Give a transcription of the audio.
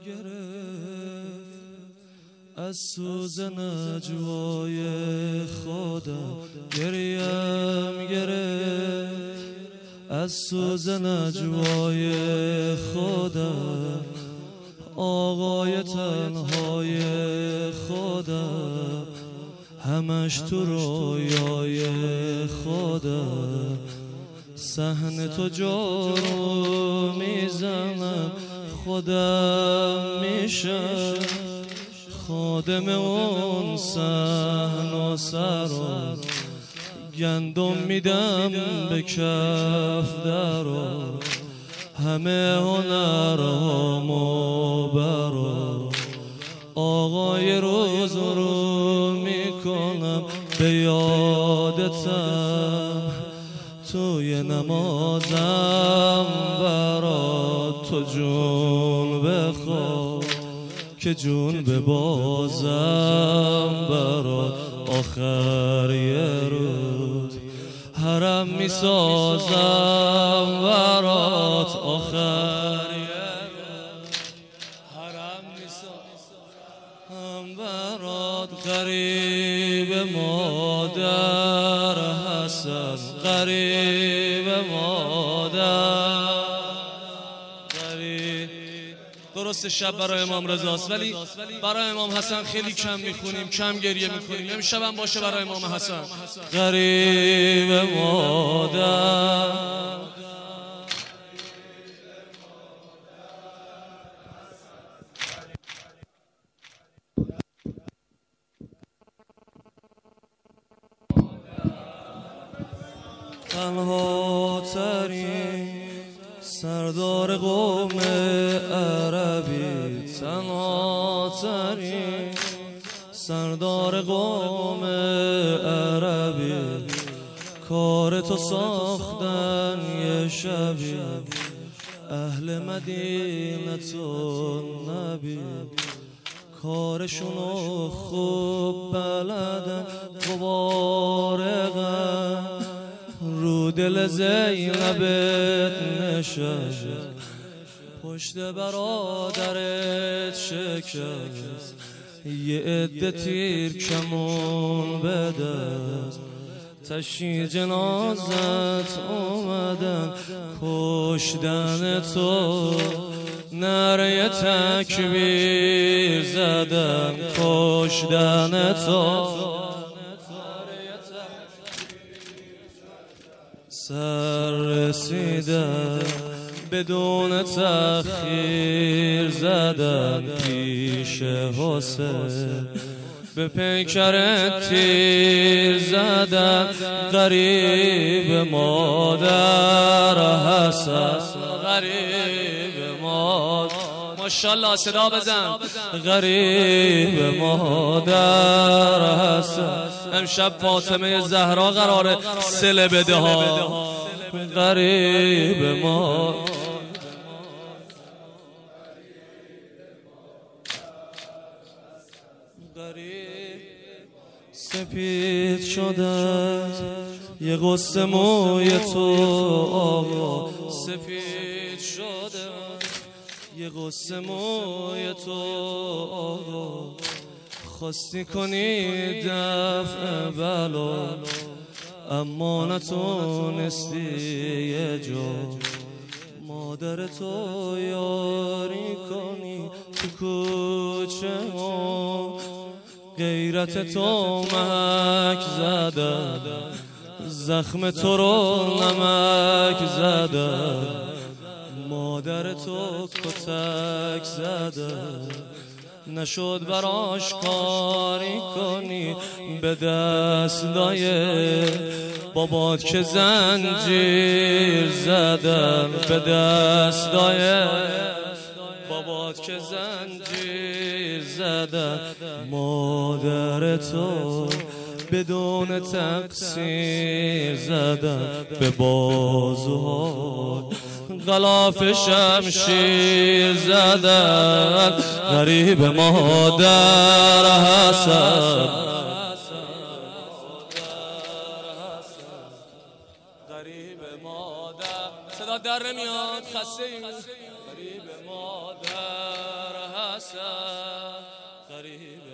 گرفت از سوز نجوای خودم، گریم گرفت از سوز نجوای خودم، آقای تنهای خودم، همش تو رویای خودم، صحن تو جارو میزنم، خودم میشم خادم اون صحن و سرا، گندم میدم به کف درا، همه هنرهامو برا، آقای روز رو میکنم به یادتم، توی نمازم برا تو جون بخواه که جون ببازم برات، آخر یه روز حرم میسازم برات، آخر یه روز حرم میسازم برات، غریب مادر حسن، غریب مادر، درست شب برای امام رضاست ولی برای امام حسن خیلی کم میخونیم، کم گریه میکنیم. امشب هم باشه برای امام حسن. غریب مادر، تنها ترین سردار قوم عربی، تنها ترین سردار قوم عربی، کار تو ساختن یه شبی، اهل مدینه و نبی، کارشونو خوب بلدن، مبارقن رو دل زینبت نشست، پشت برادرت شکست، یه عده تیر کمون بدست، تشییع جنازت اومدن، کشتن تو نره تکبیر زدن، کشتن تو سر رسیدن، بدون تأخیر زدن پیش حسین، به پیکرت تیر زدن، غریب مادر حسن، غریب مادر، ماشاءالله صدا بزن، غریب مادر حسن، امشب فاطمه زهرا قراره صله بده ها، غریب ما غریب سپید شده یه قصه موی تو آقا، سپید شده یه قصه موی تو آقا، خواستی کنی دفع بلا اما نتونستی یه جا، مادر تو یاری کنی تو کوچه ها، غیرت تو محک زدن، زخم تو رو نمک زدن، مادر تو کتک زدن، نشد براش کاری کنی به دستای بابات که زنجیر زدن، به دستای بابات که زنجیر زدن، مادر تو بدون تقصیر زدن، به بازوها غلاف شمشیر زدن، غریب مادر حسن، غریب مادر، صدا در نمیاد خسته، غریب مادر حسن غریب